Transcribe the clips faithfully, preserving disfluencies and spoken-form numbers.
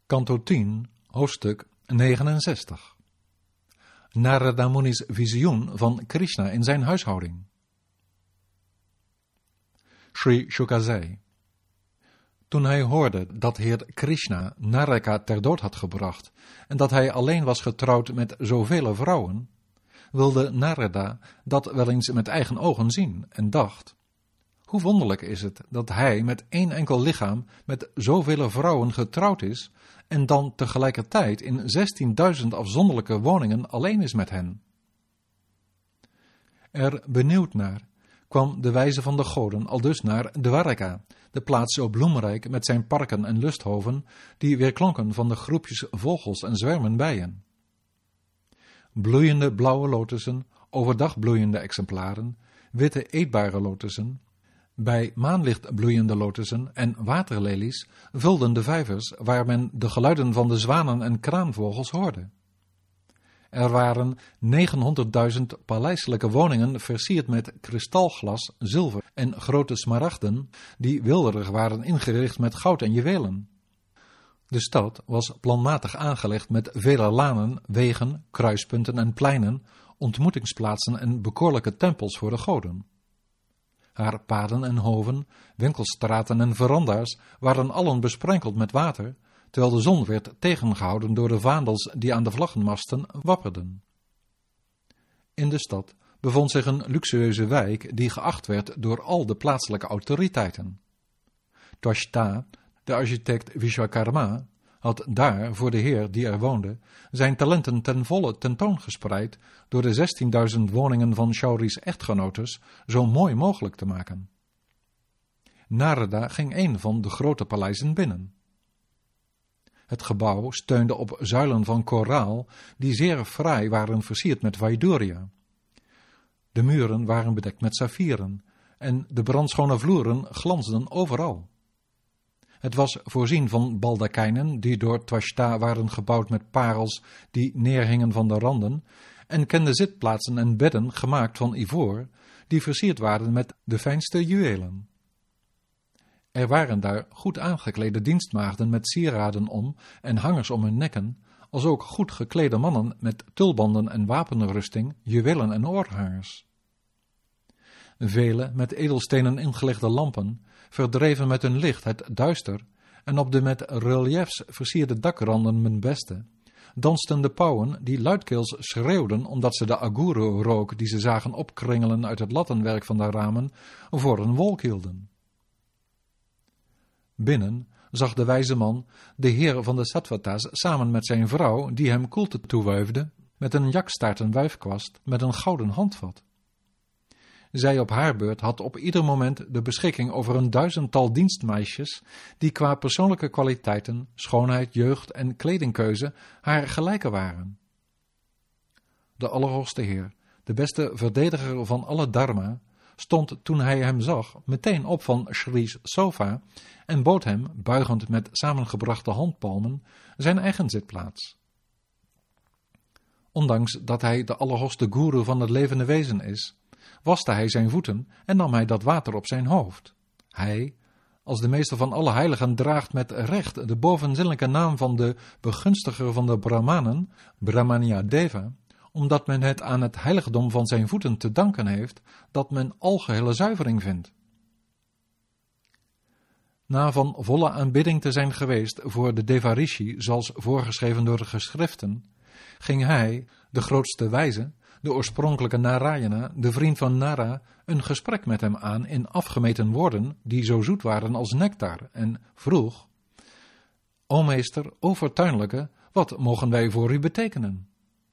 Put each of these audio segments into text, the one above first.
Kanto tien, hoofdstuk negenenzestig. Narada Muni's visioen van Krishna in zijn huishouding. Sri Shuka zei: toen hij hoorde dat heer Krishna Naraka ter dood had gebracht en dat hij alleen was getrouwd met zoveel vrouwen, wilde Narada dat wel eens met eigen ogen zien en dacht: hoe wonderlijk is het dat hij met één enkel lichaam met zoveel vrouwen getrouwd is en dan tegelijkertijd in zestienduizend afzonderlijke woningen alleen is met hen. Er benieuwd naar kwam de wijze van de goden aldus naar Dwaraka, de plaats zo bloemrijk met zijn parken en lusthoven, die weerklonken van de groepjes vogels en zwermen bijen. Bloeiende blauwe lotussen, overdag bloeiende exemplaren, witte eetbare lotussen, bij maanlicht bloeiende lotussen en waterlelies vulden de vijvers waar men de geluiden van de zwanen en kraanvogels hoorde. Er waren negenhonderdduizend paleiselijke woningen versierd met kristalglas, zilver en grote smaragden, die wilderig waren ingericht met goud en juwelen. De stad was planmatig aangelegd met vele lanen, wegen, kruispunten en pleinen, ontmoetingsplaatsen en bekoorlijke tempels voor de goden. Haar paden en hoven, winkelstraten en veranda's waren allen besprenkeld met water, terwijl de zon werd tegengehouden door de vaandels die aan de vlaggenmasten wapperden. In de stad bevond zich een luxueuze wijk die geacht werd door al de plaatselijke autoriteiten. Twashta, de architect Vishwakarma, had daar voor de heer die er woonde zijn talenten ten volle tentoongespreid door de zestienduizend woningen van Shauri's echtgenotes zo mooi mogelijk te maken. Narada ging een van de grote paleizen binnen. Het gebouw steunde op zuilen van koraal die zeer fraai waren versierd met Vaiduria. De muren waren bedekt met saffieren en de brandschone vloeren glansden overal. Het was voorzien van baldakijnen die door Twashta waren gebouwd met parels die neerhingen van de randen en kende zitplaatsen en bedden gemaakt van ivoor die versierd waren met de fijnste juwelen. Er waren daar goed aangeklede dienstmaagden met sieraden om en hangers om hun nekken, als ook goed geklede mannen met tulbanden en wapenrusting, juwelen en oorhangers. Vele met edelstenen ingelegde lampen verdreven met hun licht het duister en op de met reliefs versierde dakranden men beste, dansten de pauwen die luidkeels schreeuwden omdat ze de aguro-rook die ze zagen opkringelen uit het lattenwerk van de ramen voor een wolk hielden. Binnen zag de wijze man de heer van de Sattvata's samen met zijn vrouw die hem koelte toewuifde met een jakstaarten wuifkwast met een gouden handvat. Zij op haar beurt had op ieder moment de beschikking over een duizendtal dienstmeisjes die qua persoonlijke kwaliteiten, schoonheid, jeugd en kledingkeuze haar gelijke waren. De Allerhoogste Heer, de beste verdediger van alle dharma, stond toen hij hem zag meteen op van Shri's sofa en bood hem, buigend met samengebrachte handpalmen, zijn eigen zitplaats. Ondanks dat hij de allerhoogste goeroe van het levende wezen is, waste hij zijn voeten en nam hij dat water op zijn hoofd. Hij, als de meester van alle heiligen, draagt met recht de bovenzinnelijke naam van de begunstiger van de Brahmanen, Brahmanya Deva, omdat men het aan het heiligdom van zijn voeten te danken heeft dat men algehele zuivering vindt. Na van volle aanbidding te zijn geweest voor de Devarishi, zoals voorgeschreven door de geschriften, ging hij, de grootste wijze, de oorspronkelijke Narayana, de vriend van Nara, een gesprek met hem aan in afgemeten woorden die zo zoet waren als nectar en vroeg: O meester, o fortuinlijke, wat mogen wij voor u betekenen?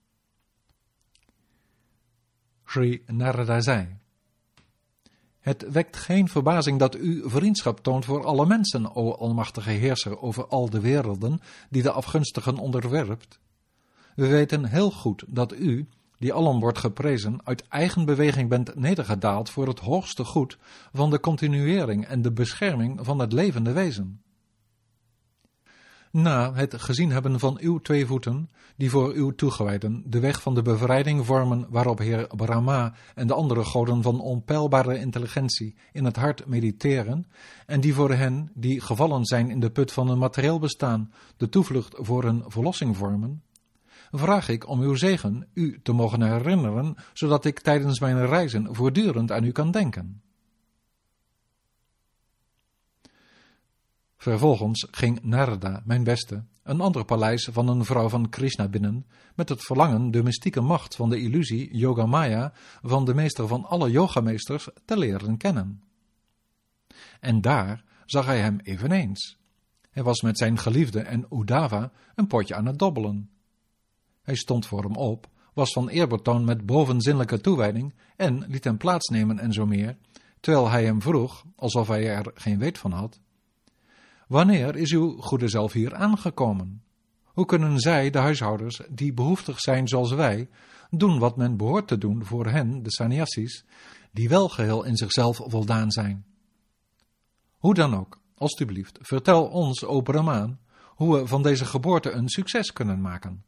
Sri Narada zei: het wekt geen verbazing dat u vriendschap toont voor alle mensen, o almachtige heerser over al de werelden die de afgunstigen onderwerpt. We weten heel goed dat u, die alom wordt geprezen, uit eigen beweging bent nedergedaald voor het hoogste goed van de continuering en de bescherming van het levende wezen. Na het gezien hebben van uw twee voeten, die voor uw toegewijden de weg van de bevrijding vormen, waarop Heer Brahma en de andere goden van onpeilbare intelligentie in het hart mediteren, en die voor hen, die gevallen zijn in de put van een materieel bestaan, de toevlucht voor een verlossing vormen, vraag ik om uw zegen u te mogen herinneren, zodat ik tijdens mijn reizen voortdurend aan u kan denken. Vervolgens ging Narada, mijn beste, een ander paleis van een vrouw van Krishna binnen, met het verlangen de mystieke macht van de illusie Yogamaya van de meester van alle yogameesters te leren kennen. En daar zag hij hem eveneens. Hij was met zijn geliefde en Uddhava een potje aan het dobbelen. Hij stond voor hem op, was van eerbetoon met bovenzinnelijke toewijding en liet hem plaatsnemen en zo meer, terwijl hij hem vroeg, alsof hij er geen weet van had: wanneer is uw goede zelf hier aangekomen? Hoe kunnen zij, de huishouders, die behoeftig zijn zoals wij, doen wat men behoort te doen voor hen, de sannyasis, die wel geheel in zichzelf voldaan zijn? Hoe dan ook, alstublieft, vertel ons, o Brahmaan, hoe we van deze geboorte een succes kunnen maken.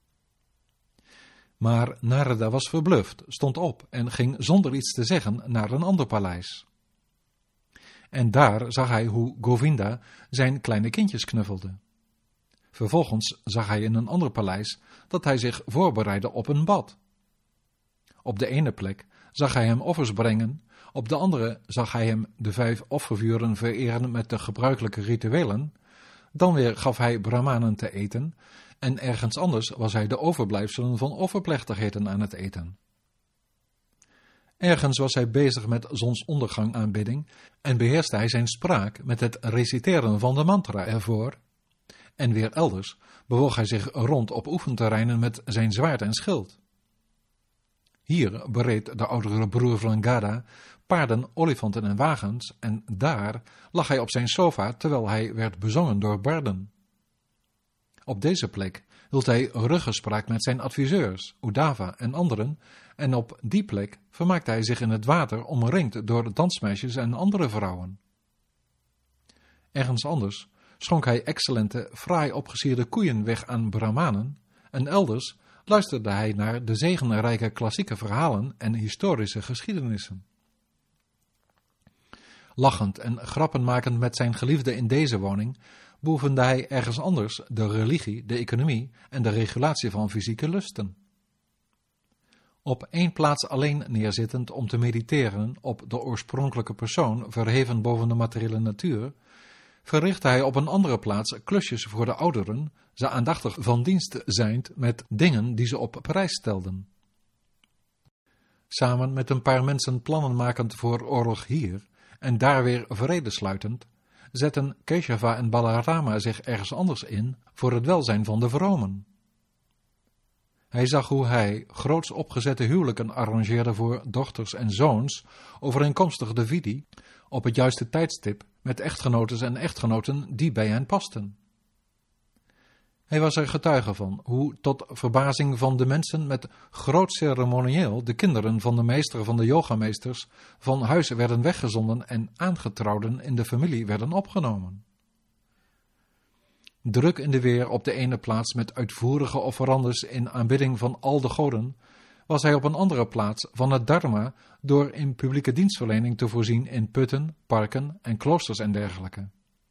Maar Narada was verbluft, stond op en ging zonder iets te zeggen naar een ander paleis. En daar zag hij hoe Govinda zijn kleine kindjes knuffelde. Vervolgens zag hij in een ander paleis dat hij zich voorbereidde op een bad. Op de ene plek zag hij hem offers brengen, op de andere zag hij hem de vijf offervuren vereren met de gebruikelijke rituelen, dan weer gaf hij brahmanen te eten, en ergens anders was hij de overblijfselen van offerplechtigheden aan het eten. Ergens was hij bezig met zonsondergang aanbidding en beheerste hij zijn spraak met het reciteren van de mantra ervoor. En weer elders bewoog hij zich rond op oefenterreinen met zijn zwaard en schild. Hier bereed de oudere broer van Gada paarden, olifanten en wagens, en daar lag hij op zijn sofa terwijl hij werd bezongen door barden. Op deze plek hield hij ruggespraak met zijn adviseurs, Uddhava en anderen, en op die plek vermaakte hij zich in het water omringd door dansmeisjes en andere vrouwen. Ergens anders schonk hij excellente, fraai opgesierde koeien weg aan brahmanen, en elders luisterde hij naar de zegenrijke klassieke verhalen en historische geschiedenissen. Lachend en grappenmakend met zijn geliefde in deze woning, beoefende hij ergens anders de religie, de economie en de regulatie van fysieke lusten. Op één plaats alleen neerzittend om te mediteren op de oorspronkelijke persoon verheven boven de materiële natuur, verrichtte hij op een andere plaats klusjes voor de ouderen, ze aandachtig van dienst zijnd met dingen die ze op prijs stelden. Samen met een paar mensen plannen makend voor oorlog hier en daar weer vrede sluitend, zetten Keshava en Balarama zich ergens anders in voor het welzijn van de vromen. Hij zag hoe hij groots opgezette huwelijken arrangeerde voor dochters en zoons, overeenkomstig de vidhi, op het juiste tijdstip, met echtgenotes en echtgenoten die bij hen pasten. Hij was er getuige van hoe tot verbazing van de mensen met groot ceremonieel de kinderen van de meester van de yogameesters van huis werden weggezonden en aangetrouwden in de familie werden opgenomen. Druk in de weer op de ene plaats met uitvoerige offerandes in aanbidding van al de goden, was hij op een andere plaats van het dharma door in publieke dienstverlening te voorzien in putten, parken en kloosters en dergelijke.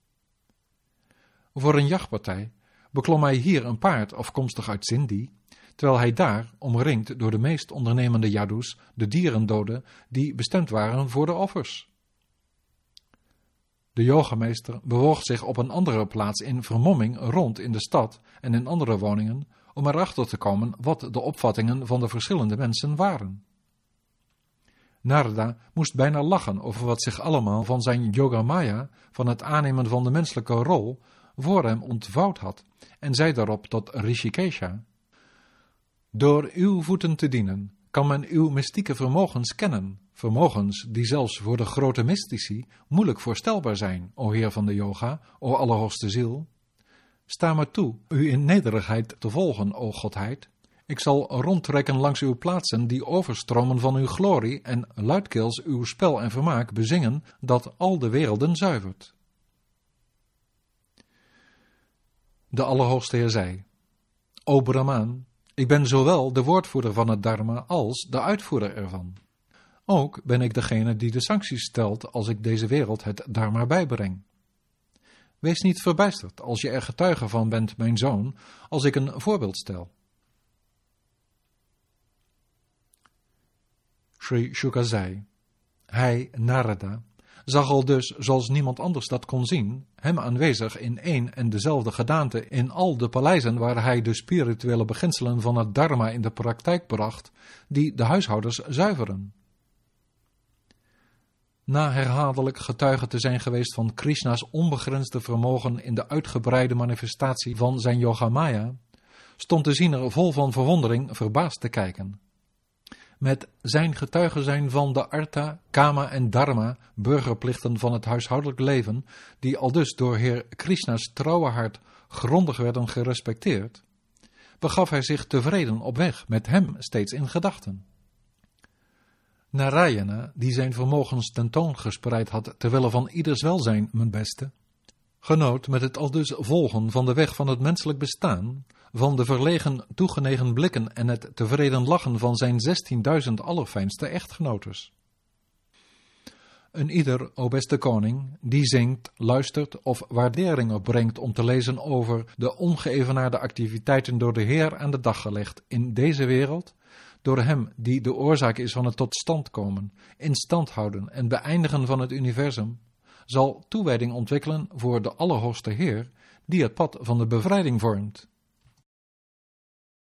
Voor een jachtpartij beklom hij hier een paard afkomstig uit Sindhi, terwijl hij daar, omringd door de meest ondernemende yadus, de dieren doodde die bestemd waren voor de offers. De yogameester bewoog zich op een andere plaats in vermomming rond in de stad en in andere woningen, om erachter te komen wat de opvattingen van de verschillende mensen waren. Narada moest bijna lachen over wat zich allemaal van zijn Yogamaya, van het aannemen van de menselijke rol, voor hem ontvouwd had, en zei daarop tot Rishikesha: door uw voeten te dienen, kan men uw mystieke vermogens kennen, vermogens die zelfs voor de grote mystici moeilijk voorstelbaar zijn, o Heer van de yoga, o allerhoogste ziel. Sta me toe u in nederigheid te volgen, o Godheid. Ik zal rondtrekken langs uw plaatsen die overstromen van uw glorie en luidkeels uw spel en vermaak bezingen dat al de werelden zuivert. De Allerhoogste Heer zei: O Brahmaan, ik ben zowel de woordvoerder van het dharma als de uitvoerder ervan. Ook ben ik degene die de sancties stelt als ik deze wereld het dharma bijbreng. Wees niet verbijsterd als je er getuige van bent, mijn zoon, als ik een voorbeeld stel. Sri Shuka zei: Hij, Narada, zag al dus, zoals niemand anders dat kon zien, hem aanwezig in één en dezelfde gedaante in al de paleizen waar hij de spirituele beginselen van het dharma in de praktijk bracht, die de huishoudens zuiveren. Na herhaaldelijk getuige te zijn geweest van Krishna's onbegrensde vermogen in de uitgebreide manifestatie van zijn Yogamaya, stond de ziener vol van verwondering verbaasd te kijken. Met zijn getuige zijn van de artha, kama en dharma, burgerplichten van het huishoudelijk leven, die aldus door Heer Krishna's trouwe hart grondig werden gerespecteerd, begaf hij zich tevreden op weg, met hem steeds in gedachten. Narayana, die zijn vermogens tentoongespreid had terwille van ieders welzijn, mijn beste, genoot met het aldus volgen van de weg van het menselijk bestaan, van de verlegen toegenegen blikken en het tevreden lachen van zijn zestienduizend allerfijnste echtgenotes. Een ieder, o beste koning, die zingt, luistert of waardering opbrengt om te lezen over de ongeëvenaarde activiteiten door de Heer aan de dag gelegd in deze wereld, door hem die de oorzaak is van het tot stand komen, in stand houden en beëindigen van het universum, zal toewijding ontwikkelen voor de Allerhoogste Heer, die het pad van de bevrijding vormt.